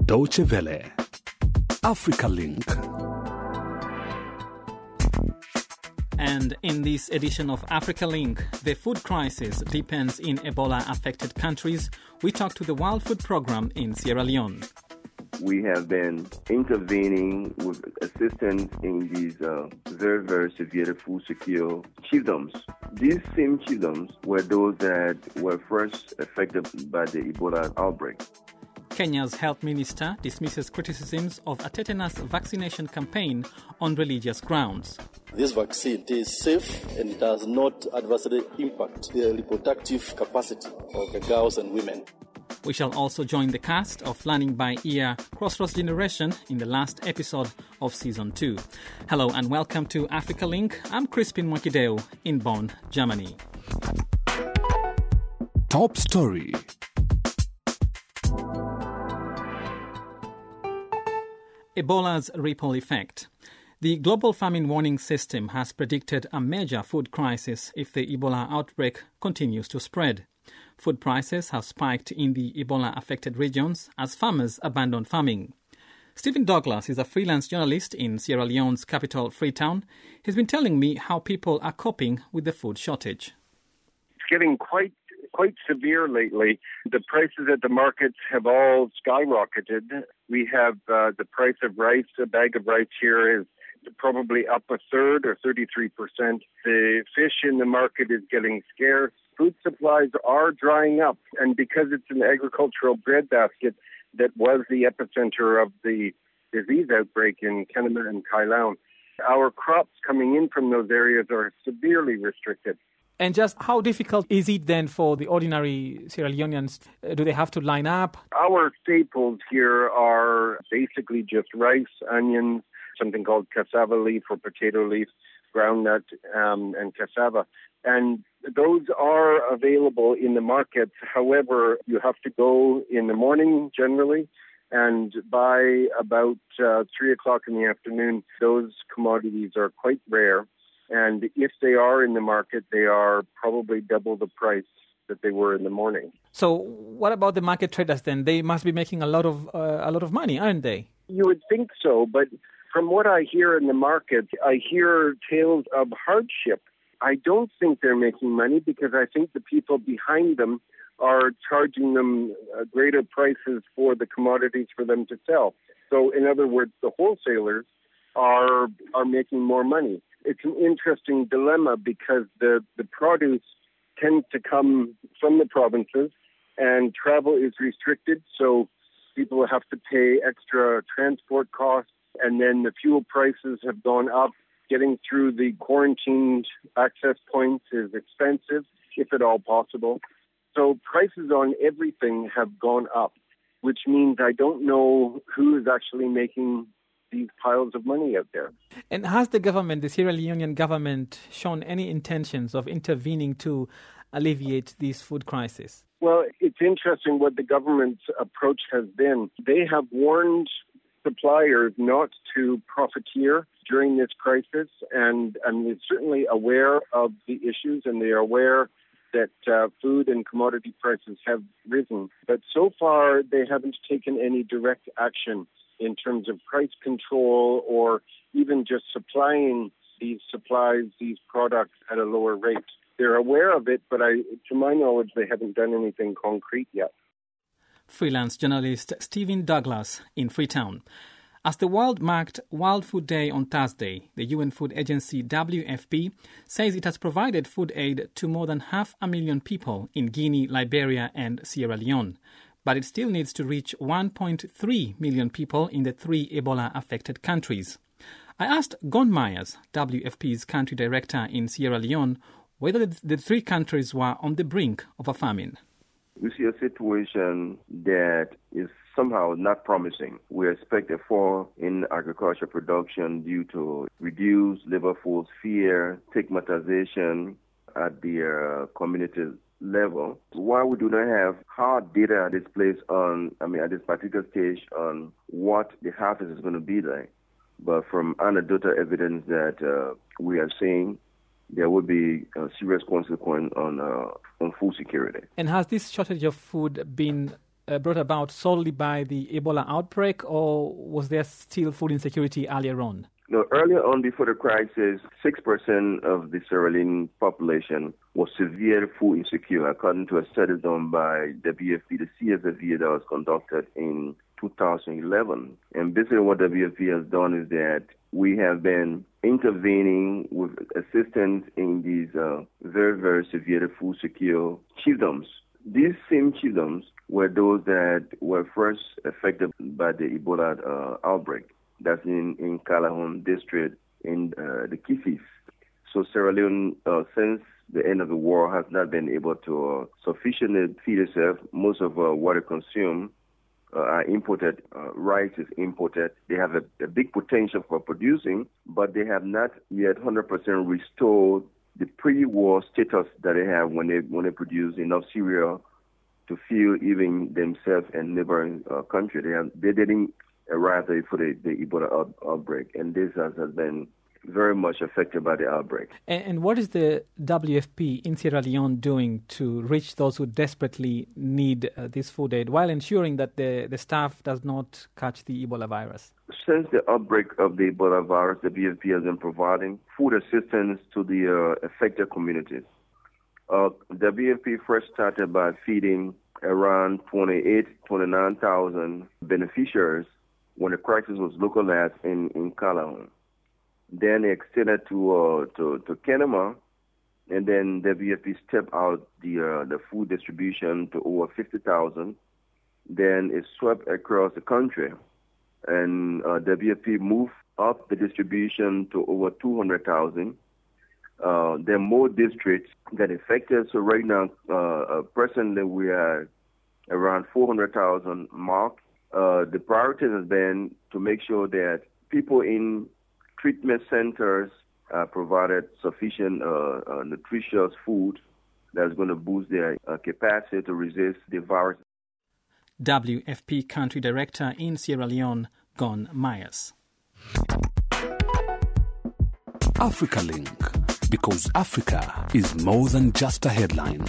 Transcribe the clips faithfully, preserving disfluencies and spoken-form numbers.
Deutsche Welle. Africa Link. And in this edition of Africa Link, the food crisis deepens in Ebola-affected countries. We talk to the World Food Programme in Sierra Leone. We have been intervening with assistance in these uh, very, very severe food secure chiefdoms. These same chiefdoms were those that were first affected by the Ebola outbreak. Kenya's health minister dismisses criticisms of a tetanus vaccination campaign on religious grounds. This vaccine is safe and it does not adversely impact the reproductive capacity of the girls and women. We shall also join the cast of Learning by Ear Crossroads Generation in the last episode of Season two. Hello and welcome to Africa Link. I'm Crispin Mwakideu in Bonn, Germany. Top story. Ebola's ripple effect. The Global Famine Warning System has predicted a major food crisis if the Ebola outbreak continues to spread. Food prices have spiked in the Ebola-affected regions as farmers abandon farming. Stephen Douglas is a freelance journalist in Sierra Leone's capital, Freetown. He's been telling me how people are coping with the food shortage. It's getting quite quite severe lately. The prices at the markets have all skyrocketed. We have uh, the price of rice. A bag of rice here is probably up a third or thirty-three percent. The fish in the market is getting scarce. Food supplies are drying up. And because it's an agricultural breadbasket that was the epicenter of the disease outbreak in Kenema and Kailaun, our crops coming in from those areas are severely restricted. And just how difficult is it then for the ordinary Sierra Leoneans? Do they have to line up? Our staples here are basically just rice, onions, something called cassava leaf or potato leaf, groundnut, um, and cassava. And those are available in the markets. However, you have to go in the morning generally, and by about uh, three o'clock in the afternoon, those commodities are quite rare. And if they are in the market, they are probably double the price that they were in the morning. So what about the market traders then? They must be making a lot of uh, a lot of money, aren't they? You would think so, but from what I hear in the market, I hear tales of hardship. I don't think they're making money because I think the people behind them are charging them uh, greater prices for the commodities for them to sell. So in other words, the wholesalers are are making more money. It's an interesting dilemma because the, the produce tends to come from the provinces and travel is restricted, so people have to pay extra transport costs, and then the fuel prices have gone up. Getting through the quarantined access points is expensive, if at all possible. So prices on everything have gone up, which means I don't know who is actually making these piles of money out there. And has the government, the Sierra Leonean government, shown any intentions of intervening to alleviate this food crisis? Well, it's interesting what the government's approach has been. They have warned suppliers not to profiteer during this crisis, and, and they're certainly aware of the issues, and they are aware that uh, food and commodity prices have risen. But so far, they haven't taken any direct action in terms of price control or even just supplying these supplies, these products at a lower rate. They're aware of it, but I, to my knowledge, they haven't done anything concrete yet. Freelance journalist Stephen Douglas in Freetown. As the world marked World Food Day on Thursday, the U N food agency W F P says it has provided food aid to more than half a million people in Guinea, Liberia and Sierra Leone. But it still needs to reach one point three million people in the three Ebola-affected countries. I asked Gon Myers, W F P's country director in Sierra Leone, whether the three countries were on the brink of a famine. We see a situation that is somehow not promising. We expect a fall in agriculture production due to reduced labor force fear, stigmatization at the uh, community level. While we do not have hard data at this place on, I mean, at this particular stage on what the harvest is going to be like, but from anecdotal evidence that uh, we are seeing, there will be a serious consequence on uh, on food security. And has this shortage of food been uh, brought about solely by the Ebola outbreak, or was there still food insecurity earlier on? No, earlier on before the crisis, six percent of the Sierra Leone population was severe food insecure, according to a study done by W F P, the C S F E, that was conducted in two thousand eleven. And basically what W F P has done is that we have been intervening with assistance in these uh, very, very severe food secure chiefdoms. These same chiefdoms were those that were first affected by the Ebola uh, outbreak. That's in, in Calahon district in uh, the Kifis. So Sierra Leone, uh, since the end of the war, has not been able to uh, sufficiently feed itself. Most of uh, what it consumes uh, are imported. Uh, rice is imported. They have a, a big potential for producing, but they have not yet one hundred percent restored the pre-war status that they have when they when they produce enough cereal to feed even themselves and neighboring uh, country. They have, they didn't arrive there for the, the Ebola out, outbreak, and this has, has been very much affected by the outbreak. And, and what is the W F P in Sierra Leone doing to reach those who desperately need uh, this food aid while ensuring that the, the staff does not catch the Ebola virus? Since the outbreak of the Ebola virus, the W F P has been providing food assistance to the uh, affected communities. Uh, the W F P first started by feeding around twenty-eight, twenty-nine thousand beneficiaries when the crisis was localized in, in Calahon. Then it extended to uh, to, to Kenema, and then W F P stepped out the uh, the food distribution to over fifty thousand. Then it swept across the country, and uh, W F P moved up the distribution to over two hundred thousand. Uh, there are more districts that affected. So right now, uh, presently we are around four hundred thousand mark. Uh, the priority has been to make sure that people in treatment centers are provided sufficient uh, uh, nutritious food that's going to boost their uh, capacity to resist the virus. W F P Country Director in Sierra Leone, Gon Myers. Africa Link, because Africa is more than just a headline.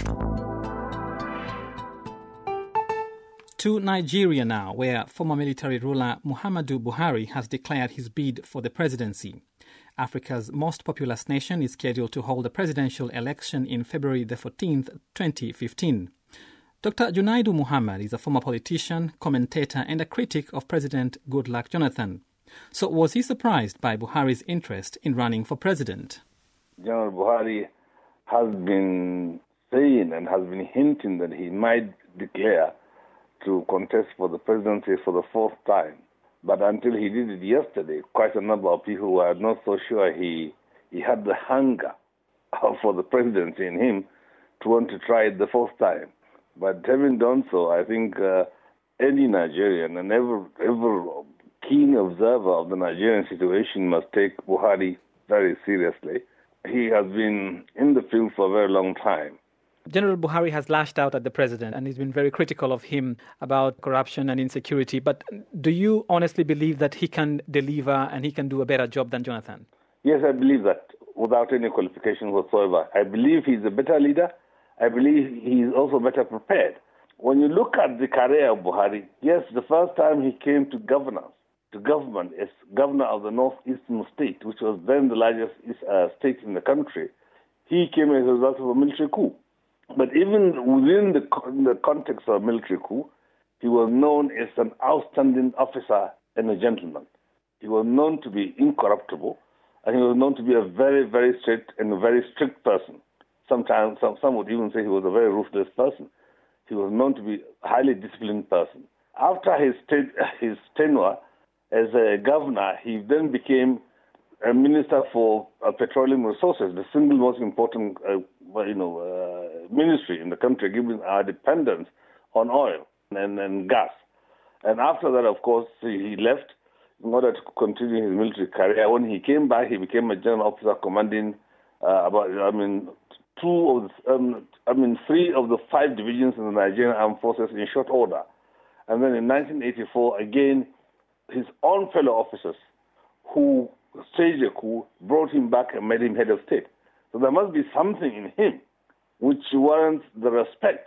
To Nigeria now, where former military ruler Muhammadu Buhari has declared his bid for the presidency. Africa's most populous nation is scheduled to hold a presidential election in February the fourteenth, twenty fifteen. Doctor Junaidu Muhammad is a former politician, commentator and a critic of President Goodluck Jonathan. So was he surprised by Buhari's interest in running for president? General Buhari has been saying and has been hinting that he might declare to contest for the presidency for the fourth time. But until he did it yesterday, quite a number of people were not so sure he, he had the hunger for the presidency in him to want to try it the fourth time. But having done so, I think uh, any Nigerian and every, every keen observer of the Nigerian situation must take Buhari very seriously. He has been in the field for a very long time. General Buhari has lashed out at the president and he's been very critical of him about corruption and insecurity. But do you honestly believe that he can deliver and he can do a better job than Jonathan? Yes, I believe that without any qualification whatsoever. I believe he's a better leader. I believe he's also better prepared. When you look at the career of Buhari, yes, the first time he came to governance, to government as governor of the northeastern state, which was then the largest uh, state in the country, he came as a result of a military coup. But even within the, in the context of a military coup, he was known as an outstanding officer and a gentleman. He was known to be incorruptible, and he was known to be a very, very strict and a very strict person. Sometimes some, some would even say he was a very ruthless person. He was known to be a highly disciplined person. After his, his tenure as a governor, he then became a minister for uh, petroleum resources, the single most important uh, you know, uh, ministry in the country, given our dependence on oil and, and gas. And after that, of course, he left in order to continue his military career. When he came back, he became a general officer commanding uh, about, I mean, two of the, um, I mean, three of the five divisions in the Nigerian Armed Forces in short order. And then in nineteen eighty-four, again, his own fellow officers who staged a coup brought him back and made him head of state. So there must be something in him which warrants the respect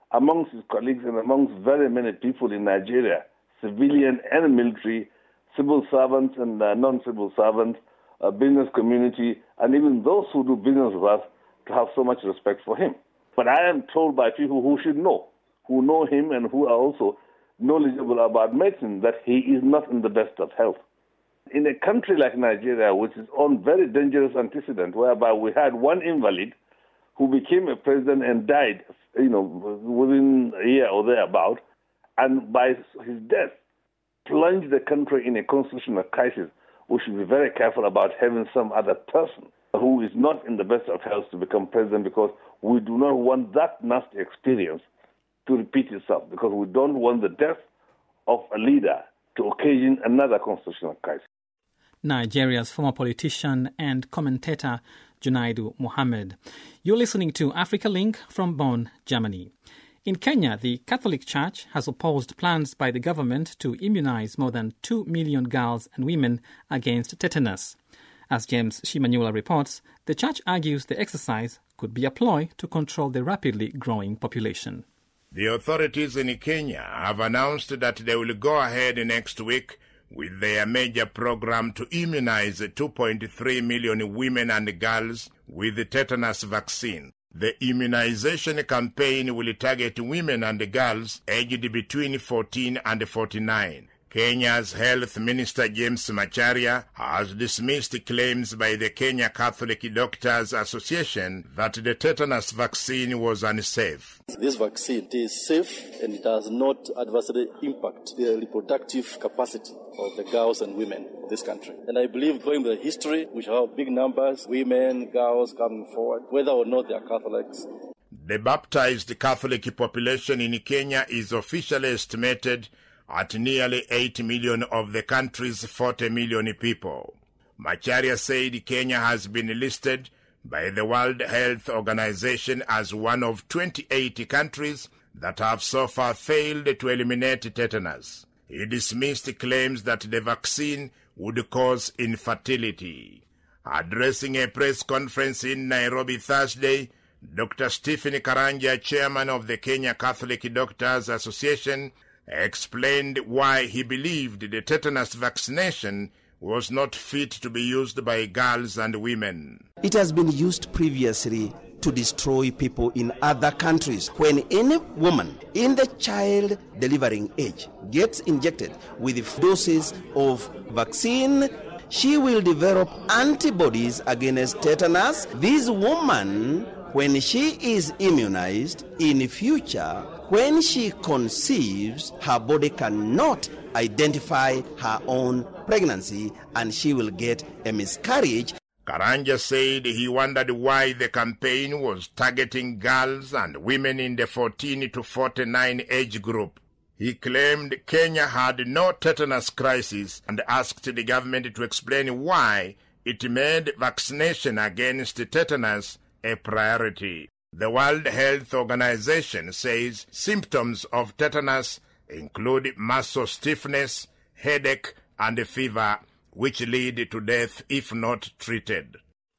amongst his colleagues and amongst very many people in Nigeria, civilian and military, civil servants and uh, non-civil servants, uh, business community, and even those who do business with us, to have so much respect for him. But I am told by people who should know, who know him and who are also knowledgeable about medicine, that he is not in the best of health. In a country like Nigeria, which is on very dangerous antecedent, whereby we had one invalid who became a president and died, you know, within a year or thereabout, and by his death, plunged the country in a constitutional crisis. We should be very careful about having some other person who is not in the best of health to become president, because we do not want that nasty experience to repeat itself, because we don't want the death of a leader to occasion another constitutional crisis. Nigeria's former politician and commentator Junaidu Mohammed. You're listening to Africa Link from Bonn, Germany. In Kenya, the Catholic Church has opposed plans by the government to immunize more than two million girls and women against tetanus. As James Shimanyula reports, the church argues the exercise could be a ploy to control the rapidly growing population. The authorities in Kenya have announced that they will go ahead next week with their major program to immunize two point three million women and girls with the tetanus vaccine. The immunization campaign will target women and girls aged between fourteen and forty-nine. Kenya's Health Minister James Macharia has dismissed claims by the Kenya Catholic Doctors Association that the tetanus vaccine was unsafe. This vaccine is safe and it does not adversely impact the reproductive capacity of the girls and women of this country. And I believe, going by the history, we shall have big numbers, women, girls coming forward, whether or not they are Catholics. The baptized Catholic population in Kenya is officially estimated at nearly eight million of the country's forty million people. Macharia said Kenya has been listed by the World Health Organization as one of twenty-eight countries that have so far failed to eliminate tetanus. He dismissed claims that the vaccine would cause infertility. Addressing a press conference in Nairobi Thursday, Doctor Stephen Karanja, chairman of the Kenya Catholic Doctors Association, explained why he believed the tetanus vaccination was not fit to be used by girls and women. It has been used previously to destroy people in other countries. When any woman in the child delivering age gets injected with doses of vaccine, she will develop antibodies against tetanus. This woman, when she is immunized in future, when she conceives, her body cannot identify her own pregnancy and she will get a miscarriage. Karanja said he wondered why the campaign was targeting girls and women in the fourteen to forty-nine age group. He claimed Kenya had no tetanus crisis and asked the government to explain why it made vaccination against tetanus a priority. The World Health Organization says symptoms of tetanus include muscle stiffness, headache, and fever, which lead to death if not treated.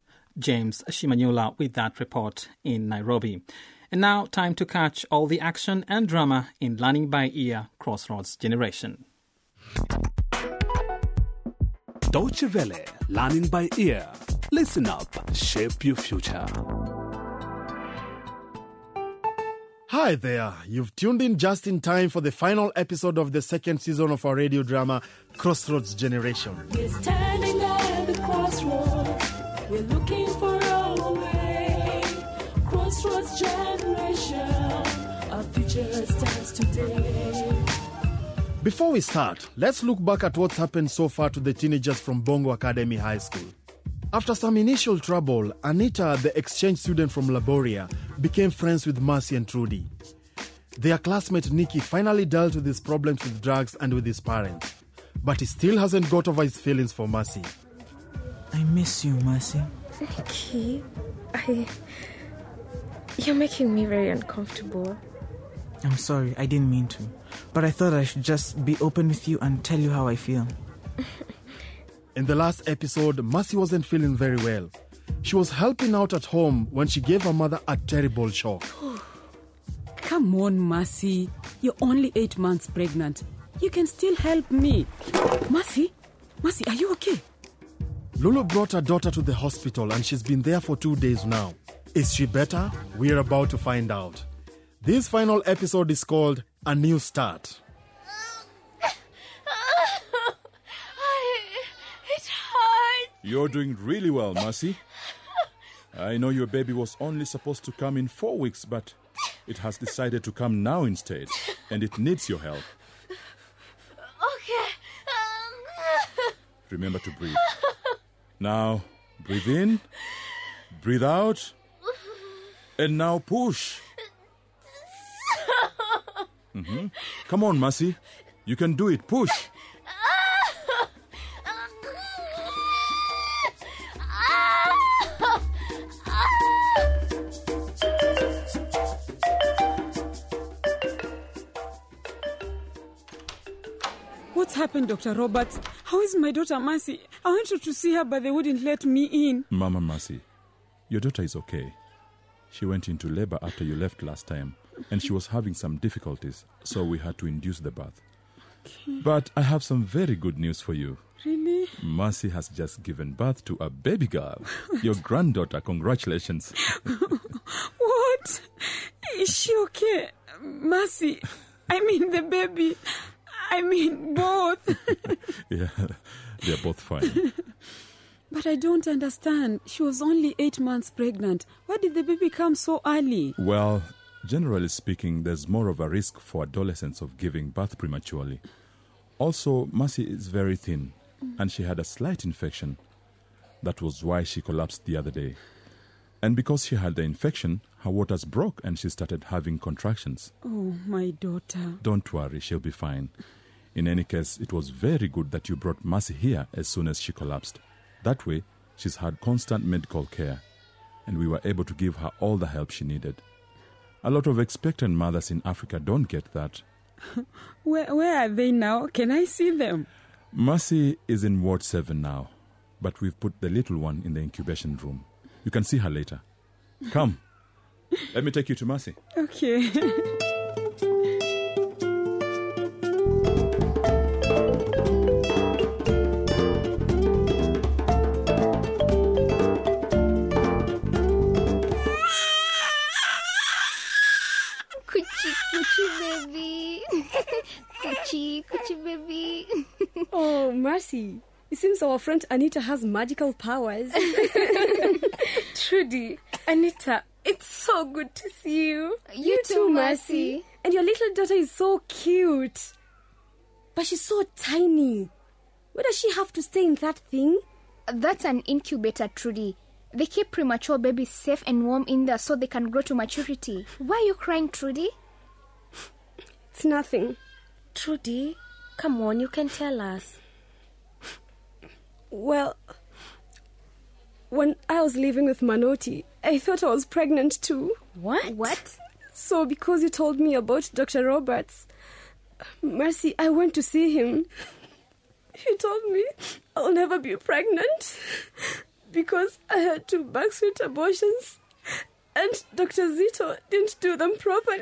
James Shimanyula with that report in Nairobi. And now, time to catch all the action and drama in Learning by Ear Crossroads Generation. Deutsche Welle, Learning by Ear. Listen up, shape your future. Hi there, you've tuned in just in time for the final episode of the second season of our radio drama, Crossroads Generation. We're standing at the crossroads, we're looking for our way. Crossroads Generation, our future stands today. Before we start, let's look back at what's happened so far to the teenagers from Bongo Academy High School. After some initial trouble, Anita, the exchange student from Laboria, became friends with Mercy and Trudy. Their classmate Nikki finally dealt with his problems with drugs and with his parents. But he still hasn't got over his feelings for Mercy. I miss you, Mercy. Nikki, I... You're making me very uncomfortable. I'm sorry, I didn't mean to. But I thought I should just be open with you and tell you how I feel. In the last episode, Mercy wasn't feeling very well. She was helping out at home when she gave her mother a terrible shock. Come on, Mercy. You're only eight months pregnant. You can still help me. Mercy? Mercy, are you okay? Lulu brought her daughter to the hospital and she's been there for two days now. Is she better? We're about to find out. This final episode is called A New Start. It hurts. You're doing really well, Mercy. I know your baby was only supposed to come in four weeks, but it has decided to come now instead, and it needs your help. Okay. Um, Remember to breathe. Now, breathe in, breathe out, and now push. Mm-hmm. Come on, Mercy. You can do it. Push. What's happened, Doctor Roberts? How is my daughter Mercy? I wanted to see her, but they wouldn't let me in. Mama Mercy, your daughter is okay. She went into labor after you left last time, and she was having some difficulties, so we had to induce the birth. Okay. But I have some very good news for you. Really? Mercy has just given birth to a baby girl. Your granddaughter, congratulations. What? Is she okay? Mercy, I mean the baby. I mean both. Yeah, they're both fine. But I don't understand. She was only eight months pregnant. Why did the baby come so early? Well, generally speaking, there's more of a risk for adolescents of giving birth prematurely. Also, Mercy is very thin, and she had a slight infection. That was why she collapsed the other day. And because she had the infection, her waters broke and she started having contractions. Oh, my daughter. Don't worry, she'll be fine. In any case, it was very good that you brought Mercy here as soon as she collapsed. That way, she's had constant medical care, and we were able to give her all the help she needed. A lot of expectant mothers in Africa don't get that. Where, where are they now? Can I see them? Mercy is in Ward seven now, but we've put the little one in the incubation room. You can see her later. Come. Let me take you to Mercy. Okay. Kuchi, kuchi, baby. Kuchi, kuchi, baby. Oh, Mercy. It seems our friend Anita has magical powers. Trudy, Anita, it's so good to see you. You, you too, Mercy. And your little daughter is so cute. But she's so tiny. Where does she have to stay in that thing? That's an incubator, Trudy. They keep premature babies safe and warm in there so they can grow to maturity. Why are you crying, Trudy? It's nothing. Trudy, come on, you can tell us. Well, when I was living with Manoti, I thought I was pregnant too. What? What? So because you told me about Doctor Roberts, Mercy, I went to see him. He told me I'll never be pregnant because I had two backstreet abortions and Doctor Zito didn't do them properly.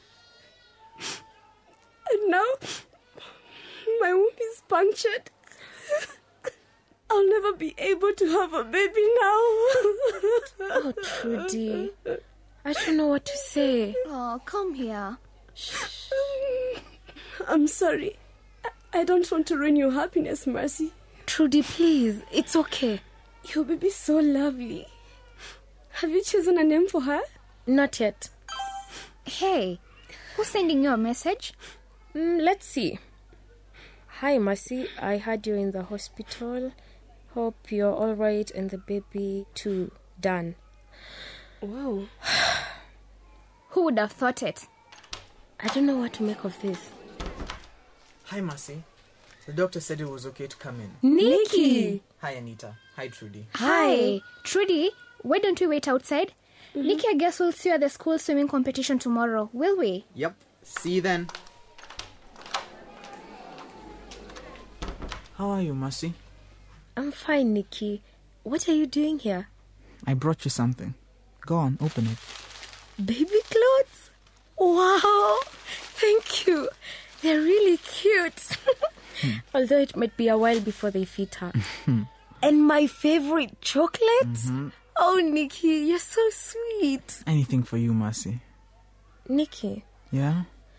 And now my womb is punctured. I'll never be able to have a baby now. Oh, Trudy. I don't know what to say. Oh, come here. Shh. I'm sorry. I don't want to ruin your happiness, Mercy. Trudy, please. It's okay. Your baby's so lovely. Have you chosen a name for her? Not yet. Hey, who's sending you a message? Mm, let's see. Hi, Mercy. I heard you in the hospital. Hope you're all right and the baby too. Done. Wow. Who would have thought it? I don't know what to make of this. Hi, Mercy. The doctor said it was okay to come in. Nikki! Hi, Anita. Hi, Trudy. Hi. Trudy, why don't we wait outside? Mm-hmm. Nikki, I guess we'll see you at the school swimming competition tomorrow, will we? Yep. See you then. How are you, Mercy? I'm fine, Nikki. What are you doing here? I brought you something. Go on, open it. Baby clothes? Wow, thank you. They're really cute. Although it might be a while before they fit her. And my favorite chocolate? Mm-hmm. Oh, Nikki, you're so sweet. Anything for you, Mercy. Nikki, Yeah?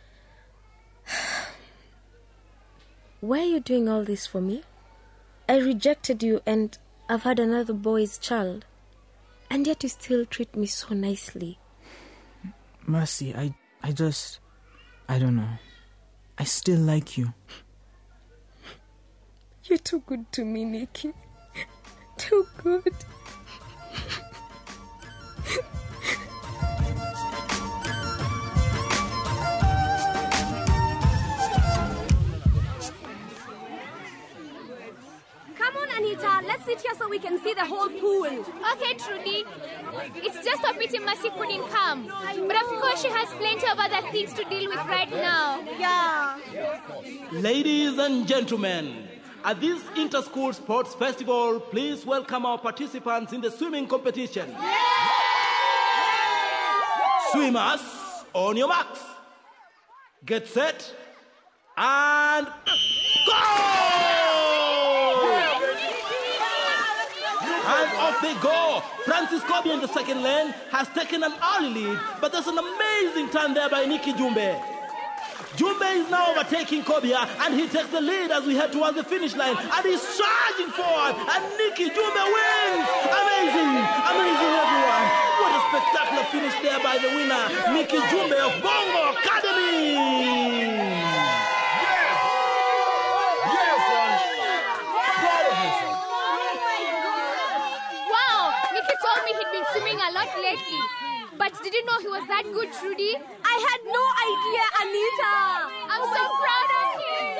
why are you doing all this for me? I rejected you and I've had another boy's child. And yet you still treat me so nicely. Mercy, I, I just... I don't know. I still like you. You're too good to me, Nikki. Too good. Come on, Anita. Let's sit here so we can see the whole pool. Okay, Trudy. It's just a pity Mercy couldn't come. But of course she has plenty of other things to deal with right now. Yeah. Ladies and gentlemen, at this Inter-School Sports Festival, please welcome our participants in the swimming competition. Swimmers, on your marks. Get set, and go! And off they go. Francis Kobe in the second lane has taken an early lead, but there's an amazing turn there by Nikki Jumbe. Jumbe is now overtaking Kobia, and he takes the lead as we head towards the finish line, and he's charging forward, and Nikki Jumbe wins! Amazing! Amazing, everyone! What a spectacular finish there by the winner, Nikki Jumbe of Bongo Academy! Wow, Nikki told me he'd been swimming a lot lately. But did you know he was that good, Trudy? I had no idea, Anita. I'm so proud of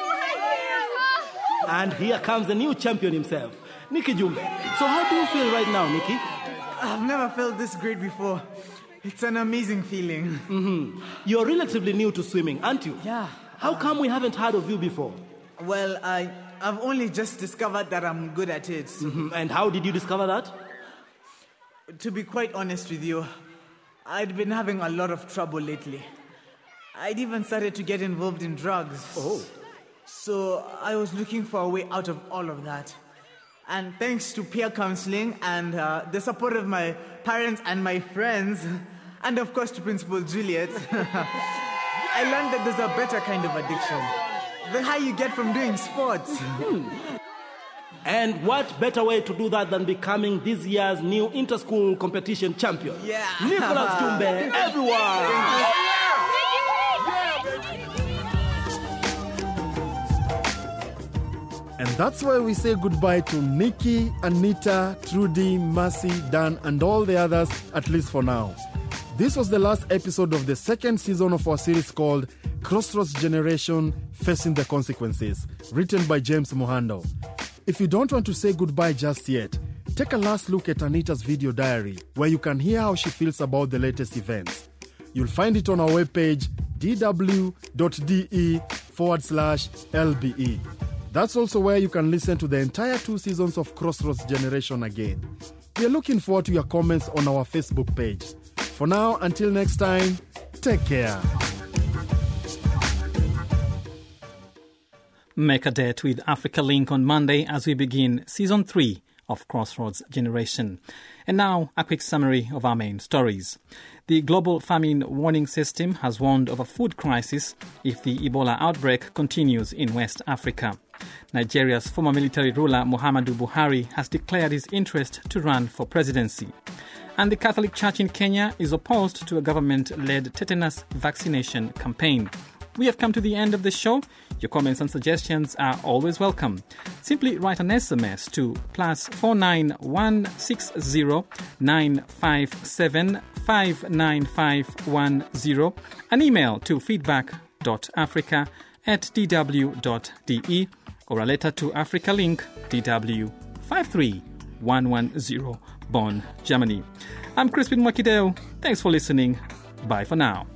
him. And here comes the new champion himself, Nikki Jumbe. So how do you feel right now, Nikki? I've never felt this great before. It's an amazing feeling. Mm-hmm. You're relatively new to swimming, aren't you? Yeah. How come we haven't heard of you before? Well, I, I've only just discovered that I'm good at it. Mm-hmm. And how did you discover that? To be quite honest with you, I'd been having a lot of trouble lately. I'd even started to get involved in drugs. Oh. So I was looking for a way out of all of that. And thanks to peer counseling and uh, the support of my parents and my friends, and of course to Principal Juliet, I learned that there's a better kind of addiction. The high you get from doing sports. Mm-hmm. And what better way to do that than becoming this year's new inter-school competition champion? Yeah. Nicholas Jumbe, everyone! And that's why we say goodbye to Nikki, Anita, Trudy, Mercy, Dan, and all the others, at least for now. This was the last episode of the second season of our series called Crossroads Generation Facing the Consequences, written by James Mohando. If you don't want to say goodbye just yet, take a last look at Anita's video diary, where you can hear how she feels about the latest events. You'll find it on our webpage, dw.de forward slash LBE. That's also where you can listen to the entire two seasons of Crossroads Generation again. We are looking forward to your comments on our Facebook page. For now, until next time, take care. Make a date with Africa Link on Monday as we begin Season three of Crossroads Generation. And now, a quick summary of our main stories. The Global Famine Warning System has warned of a food crisis if the Ebola outbreak continues in West Africa. Nigeria's former military ruler Muhammadu Buhari has declared his interest to run for presidency. And the Catholic Church in Kenya is opposed to a government-led tetanus vaccination campaign. We have come to the end of the show. Your comments and suggestions are always welcome. Simply write an S M S to plus four nine one six zero nine five seven five nine five one zero, an email to feedback.africa at dw.de, or a letter to Africa Link, D W five three one one zero, Bonn, Germany. I'm Crispin Mwakideo. Thanks for listening. Bye for now.